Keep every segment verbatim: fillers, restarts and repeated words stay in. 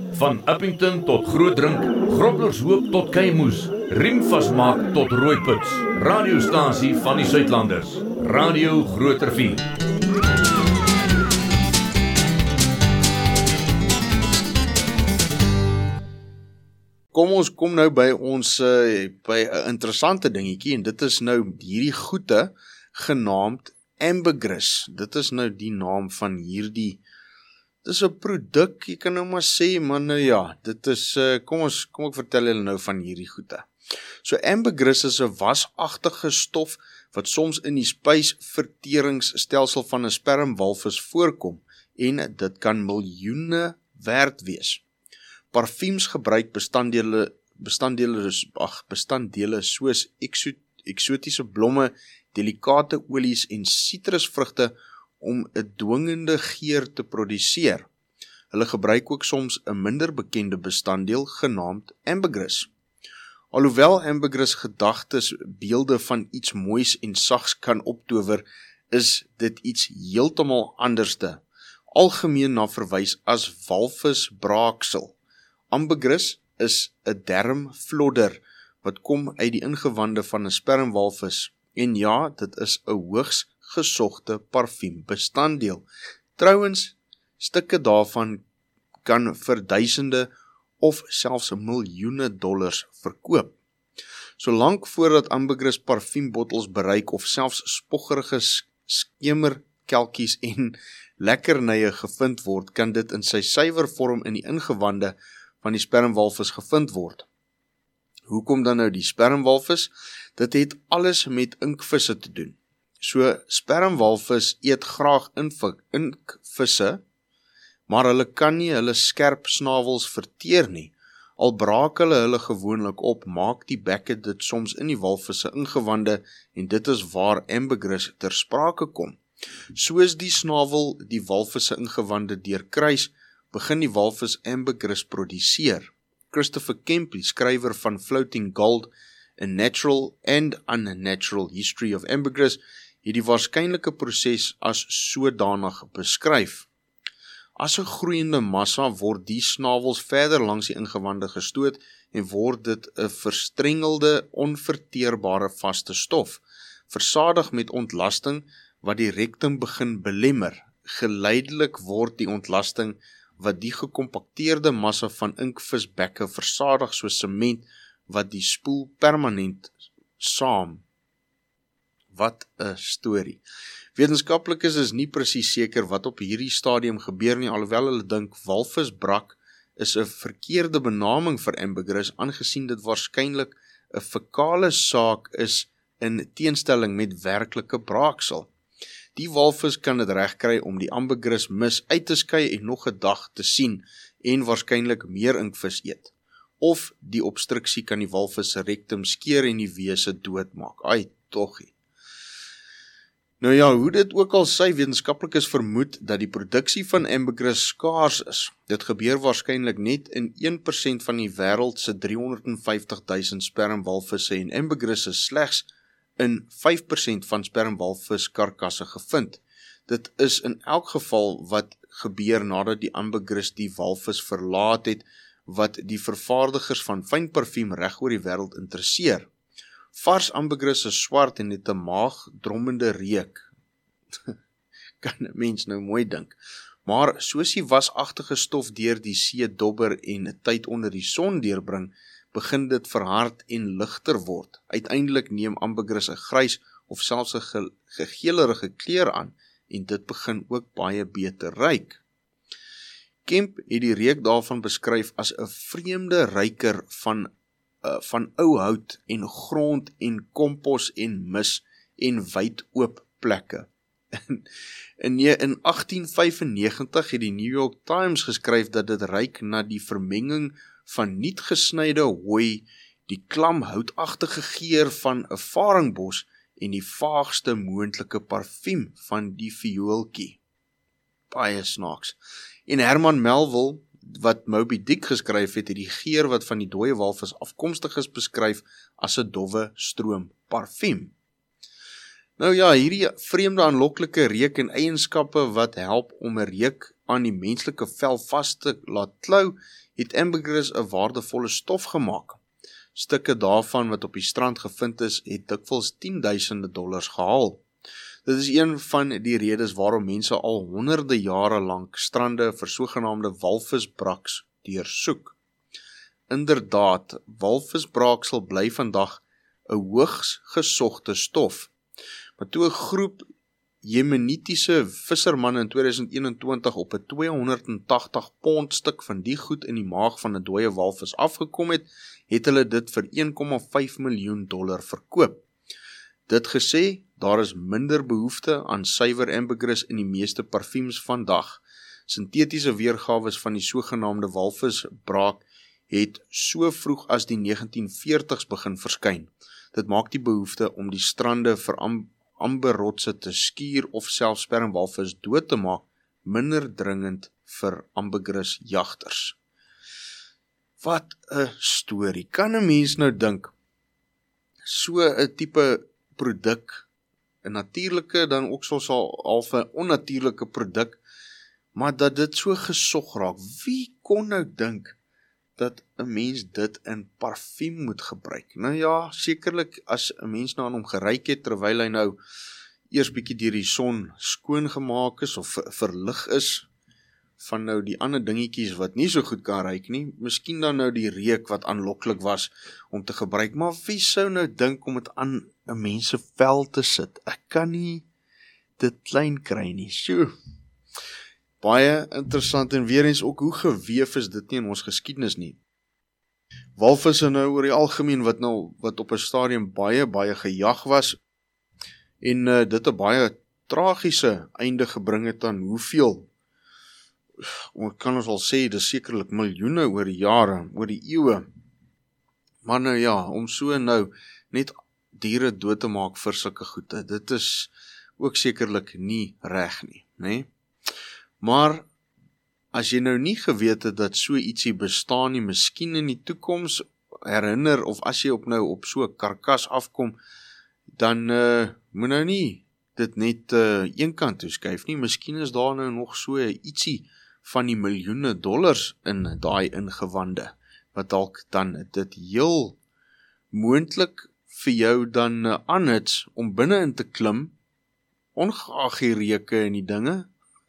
Van Upington tot Grootdrink, Groblershoop tot Keimoes, riem vasmaak tot Rooiputs. Radiostasie van die Suidlanders. Radio Groot Rivier. Kom ons kom nou by ons uh, by 'n interessante dingetjie en dit is nou hierdie goede genaamd ambergris. Dit is nou die naam van hierdie. Dit is 'n produk, jy kan nou maar sê, maar nou ja, dit is uh, kom ons kom ek vertel julle nou van hierdie goede. So ambergris is 'n wasagtige stof wat soms in die spysverteringsstelsel van 'n spermwalvis voorkom en dit kan miljoene werd wees. Parfuums gebruik bestanddele bestanddele ag bestanddele soos ekso, eksotiese blomme, delikate olies en sitrusvrugte om 'n dwingende geur te produseer. Hulle gebruik ook soms 'n minder bekende bestanddeel genaamd ambergris. Alhoewel ambergris gedagtes beelde van iets moois en sags kan optower, is dit iets heeltemal anderste, algemeen na verwys as walvisbraaksel. Ambergris is 'n dermvlodder wat kom uit die ingewande van 'n spermwalvis en ja, dit is 'n hoogs gesogte parfuumbestanddeel. Trouwens, stukke daarvan kan vir duisende of selfs miljoene dollars verkoop. Solank voordat ambergris parfuumbottels bereik of selfs spoggerige skemerkelkies en lekkernye gevind word, kan dit in sy suiwer vorm in die ingewande van die spermwalvis gevind word. Hoekom dan nou die spermwalvis? Dit het alles met inkvisse te doen. So, spermwalvis eet graag inkvisse, maar hulle kan nie hulle skerp snavels verteer nie. Al braak hulle hulle gewoonlik op, maak die bekke dit soms in die walvisse ingewande en dit is waar ambergris ter sprake kom. Soos die snavel die walvisse ingewande deurkruis, begin die walvis ambergris produseer. Christopher Kemp, die skrywer van Floating Gold, A Natural and Unnatural History of Ambergris, het die waarskynlike proses as sodanig beskryf. As 'n groeiende massa word die snavels verder langs die ingewande gestoot en word dit 'n verstrengelde, onverteerbare vaste stof, versadig met ontlasting wat die rektum begin belemmer. Geleidelik word die ontlasting wat die gekompakteerde massa van inkvisbekke versadig soos sement wat die spoel permanent saam. Wat 'n storie. Wetenskaplikes is nie presies seker wat op hierdie stadium gebeur nie, alhoewel hulle dink walvisbrak is 'n verkeerde benaming vir ambergris, aangesien dit waarskynlik 'n fekale saak is in teenstelling met werklike braaksel. Die walvis kan dit regkry om die ambergris mis uit te skei en nog 'n dag te sien en waarskynlik meer inkvis eet. Of die obstruksie kan die walvis se rektum skeer en die wese doodmaak. Ai, toggie. Nou ja, hoe dit ook al sy, wetenskaplikes vermoed dat die produksie van ambergris skaars is. Dit gebeur waarskynlik net in een persent van die wêreld se driehonderdvyftig duisend spermwalvisse en ambergris is slegs in vyf persent van spermwalviskarkasse gevind. Dit is in elk geval wat gebeur nadat die ambergris die walvis verlaat het, wat die vervaardigers van fyn parfuum reg oor die wêreld interesseer. Vars ambergris is swart en het 'n maagdrommende reuk. Kan 'n mens nou mooi dink. Maar soos die wasagtige stof deur die see dobber en tyd onder die son deurbring, begin dit verhard en ligter word. Uiteindelik neem ambergris 'n grys of selfs 'n ge gegeelerige kleur aan en dit begin ook baie beter ruik. Kemp het die reuk daarvan beskryf as 'n vreemde ruiker van uh, van ou hout en grond en kompos en mis en wyd oop plekke. In, in agtien vyfennegentig het die New York Times geskryf dat dit ruik na die vermenging van niet gesnyde hooi, die klam houtagtige geur van 'n varingbos en die vaagste moontlike parfuum van die viooltjie. Baie snaaks. En Herman Melville, wat Moby Dick geskryf het, het die geur wat van die dooie walvis afkomstig is beskryf as 'n dowwe stroom parfuum. Nou ja, hierdie vreemde aanloklike reuk en eienskappe wat help om 'n reuk aan die menslike vel vas te laat klou, het ambergris 'n waardevolle stof gemaak. Stukke daarvan wat op die strand gevind is, het dikwels tienduisende dollars gehaal. Dit is een van die redes waarom mense al honderde jare lank strande vir sogenaamde walvisbraks deursoek. Inderdaad, walvisbraaksel bly vandag 'n hoogs gesogte stof. Maar toe 'n groep Jemenitiese vissermanne in tweeduisend eenentwintig op 'n tweehonderdtagtig pond stuk van die goed in die maag van 'n dooie walvis afgekom het, het hulle dit vir een komma vyf miljoen dollar verkoop. Dit gesê, daar is minder behoefte aan suiwer ambergris in die meeste parfuums vandag. Sintetiese weergawe van die sogenaamde walvisbraak het so vroeg as die negentien veertigs begin verskyn. Dit maak die behoefte om die strande vir am amberrotse te skuur of selfs spermwalvis dood te maak minder dringend vir ambergris jagters. Wat 'n storie. Kan 'n mens nou dink, so 'n tipe produk, 'n natuurlike dan ook soos al 'n onnatuurlike produk, maar dat dit so gesog raak. Wie kon nou dink dat 'n mens dit in parfuum moet gebruik? Nou ja, sekerlik as 'n mens nou aan hom geryk het, terwyl hy nou eers bietjie deur die son skoon gemaak is, of verlig is, van nou die ander dingetjies wat nie so goed kan ruik nie, miskien dan nou die reuk wat aanloklik was om te gebruik, maar wie sou nou dink om dit aan 'n mens se vel te sit? Ek kan nie dit klein kry nie. Sjoe. Baie interessant, en weer eens ook hoe geweef is dit nie in ons geskiedenis nie. Walvisse nou oor die algemeen wat nou wat op 'n stadium baie baie gejag was, en uh, dit 'n baie tragiese einde gebring het aan hoeveel, ons kan ons al sê, dis sekerlik miljoene oor die jare, oor die eeue. Maar nou ja, om so nou net diere dood te maak vir sulke goede, dit is ook sekerlik nie reg nie, né? Maar as jy nou nie geweet het dat so ietsie bestaan nie, miskien in die toekoms herinner, of as jy op nou op so 'n karkas afkom, dan uh, moet nou nie dit net uh, een kant toe skuif nie. Miskien is daar nou nog so ietsie van die miljoene dollars in daai ingewande, wat dalk dan dit heel moontlik vir jou dan uh, aanhits om binne in te klim, ongeag die reuke en die dinge,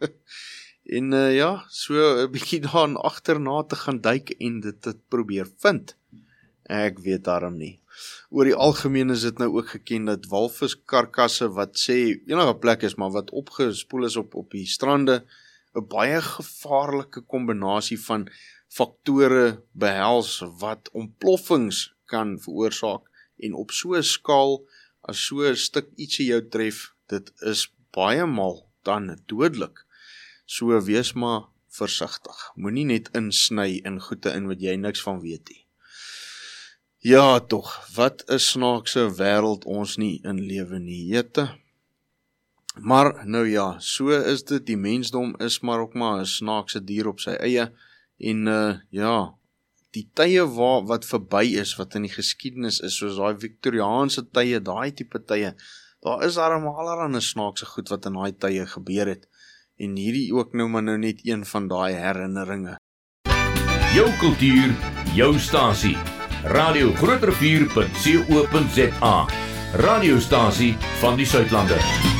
en uh, ja, so 'n bietjie daar agterna te gaan duik en dit te probeer vind. Ek weet daarom nie. Oor die algemeen is dit nou ook geken dat walviskarkasse wat sê enige plek is, maar wat opgespoel is op, op die strande, 'n baie gevaarlike kombinasie van faktore behels wat ontploffings kan veroorsaak, en op so 'n skaal, as so 'n stuk ietsie jou tref, dit is baie maal dan dodelik. So wees maar versigtig. Moenie net insny in goede in wat jy niks van weet nie. Ja tog, wat 'n snaakse wêreld ons nie in lewe nie, jette. Maar nou ja, so is dit, die mensdom is maar ook maar 'n snaakse dier op sy eie, en uh, ja, die tye waar, wat verby is, wat in die geskiedenis is, soos daai Victoriaanse tye, daai tipe tye, daar is daar allerlei snaakse goed wat in daai tye gebeur het, en hierdie ook nou maar nou net een van daai herinneringe. Jou kultuur, jou stasie. Radio Groot Rivier punt co punt za. Radiostasie van die Suidlande.